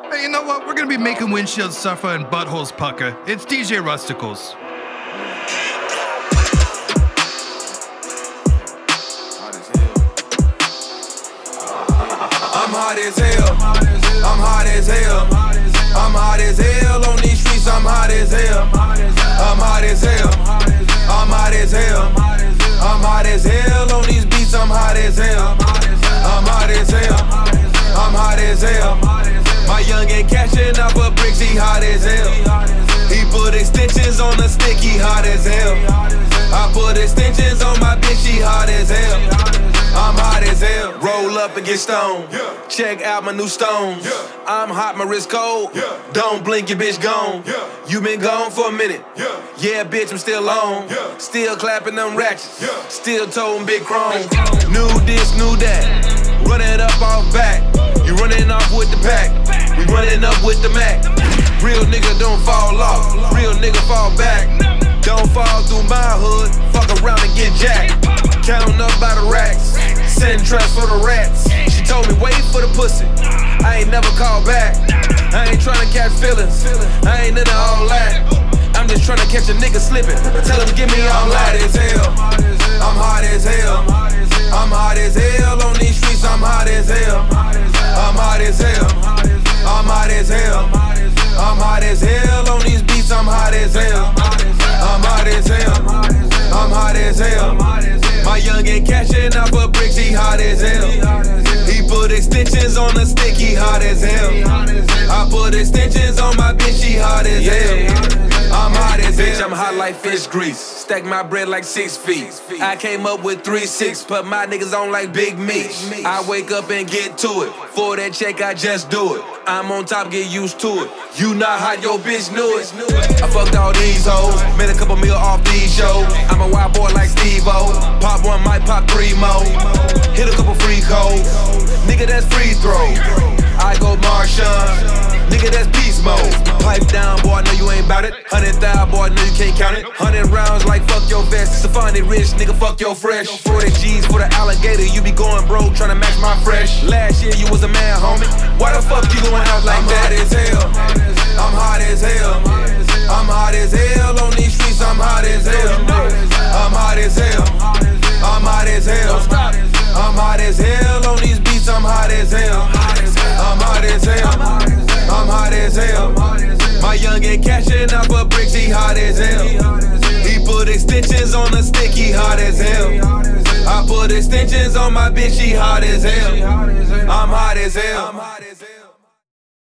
Hey, you know what? We're gonna be making windshields suffer and buttholes pucker. It's DJ Rusticles. I'm hot as hell. I'm hot as hell. I'm hot as hell on these streets. I'm hot as hell. I'm hot as hell. I'm hot as hell. I'm hot as hell on these beats. I'm hot as hell. I'm hot as hell. I'm hot as hell. My youngin' catching up for bricks. He hot as hell. He put extensions on the stick. He hot as hell. I put extensions on my bitch. She hot as hell. I'm hot as hell. Roll up and get stoned. Check out my new stones. I'm hot, my wrist cold. Don't blink, your bitch gone. You been gone for a minute. Yeah, bitch, I'm still on. Still clapping them ratchets. Still toting big chrome. New this, new that. Running up off back. You running off with the pack. We running up with the Mac. Real nigga don't fall off. Real nigga fall back. Don't fall through my hood. Fuck around and get jacked. Counting up by the racks. Sending traps for the rats. She told me wait for the pussy. I ain't never called back. I ain't tryna catch feelings. I ain't into all that. I'm just tryna catch a nigga slipping. Tell him give me all that. I'm hot as hell. I'm hot as hell. I'm hot as hell on these streets. I'm hot as hell. I'm hot as hell. I'm hot as hell. I'm hot as hell on these beats. I'm hot as hell. I'm hot as hell. I'm hot as hell. My youngin' catching up for bricks. He hot as hell. He put extensions on the stick. He hot as hell. I put extensions on my bitch. She hot as hell. I'm hot as hell. Bitch, I'm hot like fish grease. Stack my bread like 6 feet. I came up with 3-6. Put my niggas on like big meat. I wake up and get to it. For that check, I just do it. I'm on top, get used to it. You not hot, your bitch knew it. I fucked all these hoes. Made a couple mil off these shows. I'm a wild boy like Steve-O. Pop one, might pop 3 more. Hit a couple free codes. Nigga, that's free throw. I go Marshawn. Nigga, that's beast mode. Pipe down, boy, I know you ain't bout it. 100,000, boy, I know you can't count it. 100 rounds like fuck your vest. Safari rich, nigga, fuck your fresh. 40 G's for the alligator, you be going broke, tryna match my fresh. Last year you was a man, homie. Why the fuck you going out like that? I'm hot as hell. I'm hot as hell. I'm hot as hell on these streets. I'm hot as hell. I'm hot as hell. I'm hot as hell. I'm hot as hell on these beats. I'm hot as hell. I'm hot as hell. I'm hot as hell. My youngin' catching up for bricks. He hot as hell. He put extensions on the stick. He hot as hell. I put extensions on my bitch. She hot as hell. I'm hot as hell.